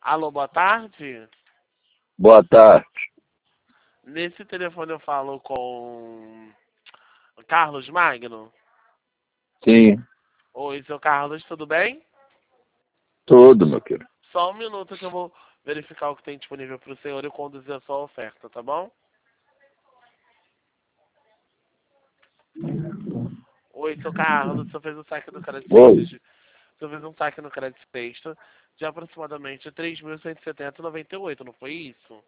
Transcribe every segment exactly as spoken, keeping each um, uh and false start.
Alô, boa tarde. Boa tarde. Nesse telefone eu falo com Carlos Magno. Sim, Oi, seu Carlos, tudo bem? tudo, meu querido. Só um minuto que eu vou verificar o que tem disponível para o senhor e conduzir a sua oferta, tá bom? Oi, seu Carlos, o senhor fez um saque no Credit Oi. Sexta. O senhor fez um saque no Credit Sexta de aproximadamente três mil cento e setenta reais e noventa e oito centavos, não foi isso?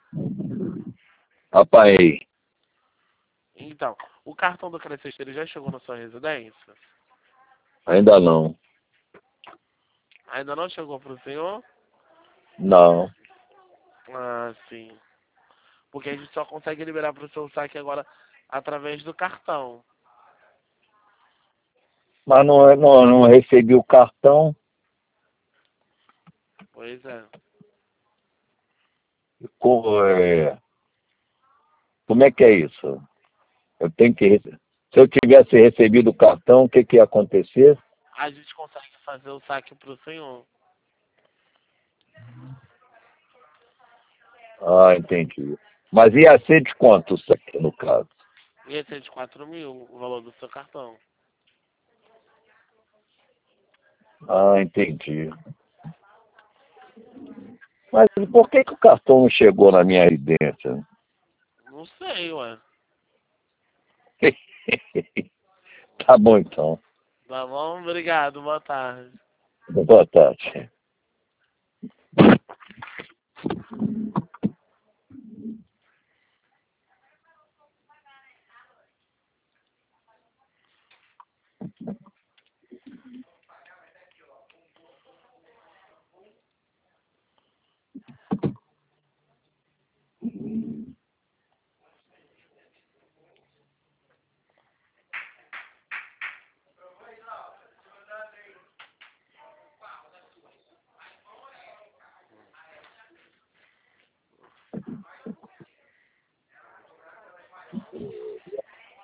Apanhei. Então, o cartão do Credit Sexta, ele já chegou na sua residência? Ainda não. Ainda não chegou para o senhor? Não. Ah, sim. Porque a gente só consegue liberar para o seu saque agora através do cartão. Mas não, é- não, não recebi o cartão. Pois é. Co- é, Como é que é isso? Eu tenho que. rece- Se eu tivesse recebido o cartão, o que, que ia acontecer? A gente consegue fazer o saque para o senhor. Ah, entendi. Mas ia ser de quanto isso aqui, no caso? E esse é de quatro mil, o valor do seu cartão. Ah, entendi. Mas por que, que o cartão não chegou na minha residência? Não sei, ué. Tá bom, então. Tá bom? Obrigado, boa tarde. Boa tarde.